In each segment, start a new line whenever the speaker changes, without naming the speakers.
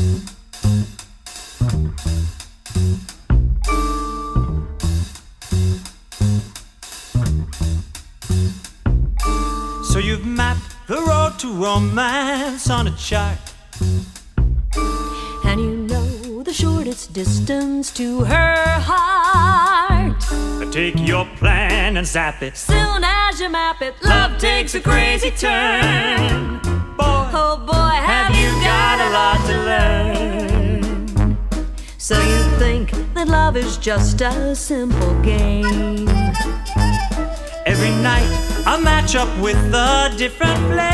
So you've mapped the road to romance on a chart,
and you know the shortest distance to her heart.
Take your plan and zap it.
Soon as you map it, love takes a crazy turn.
Boy,
oh boy, have you got a lot to learn. So you think that love is just a simple game.
Every night I match up with a different flame.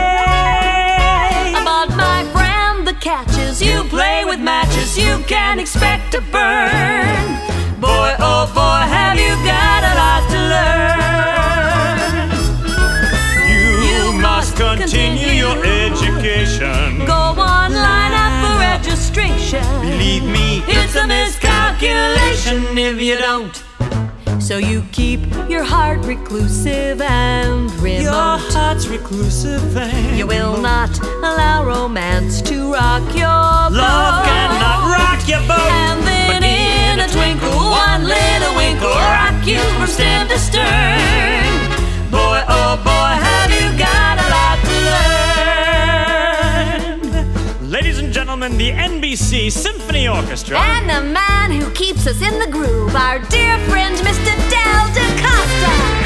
But my friend, the catch is you play with matches you can't expect to burn. Boy, oh boy, have you got a lot to learn.
You must continue your education.
Go on, line up for registration.
Believe me,
it's a miscalculation if you don't. So you keep your heart reclusive and remote.
Your heart's reclusive and
you will not allow romance to rock your boat.
Love cannot rock your boat.
And then in a twinkle, one little winkle will rock you from stem to stern. Boy, oh boy, have you got a lot to learn.
Ladies and gentlemen, the NBC Symphony Orchestra.
And the man who keeps us in the groove, our dear friend, Mr. Del DaCosta.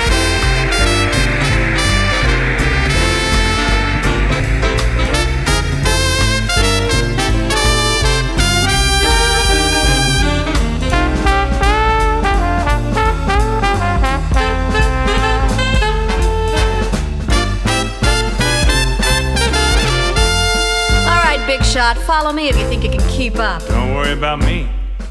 Big shot, follow me if you think you can keep up.
Don't worry about me.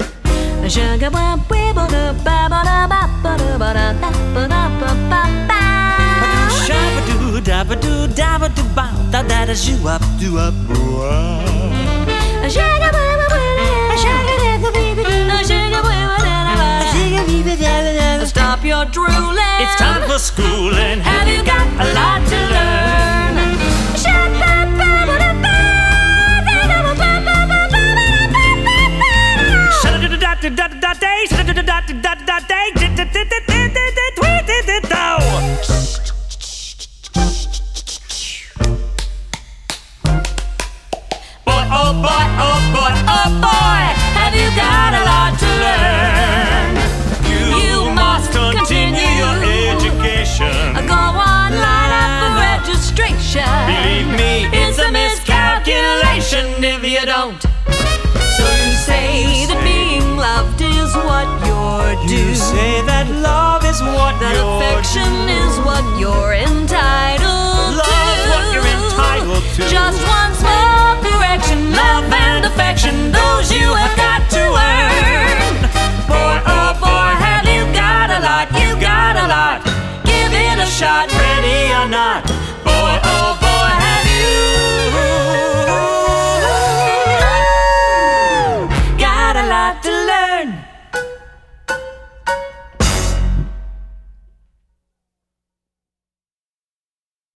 Stop your drooling.
It's time for schooling.
Have you got a lot to learn?
Boy, oh boy, oh boy, oh boy, have you got a lot to learn. You must continue your education.
Go on, line up for registration.
Believe me,
it's a miscalculation if you don't. So you say that being loved is what you're due.
You say that love is what
that
you're
affection
due.
is what you're entitled to.
Love's what you're entitled to.
Just one small correction, love and affection, those you have got to earn. Boy, oh boy, have you got a lot, you got a lot. Give it a shot,
Ready or not.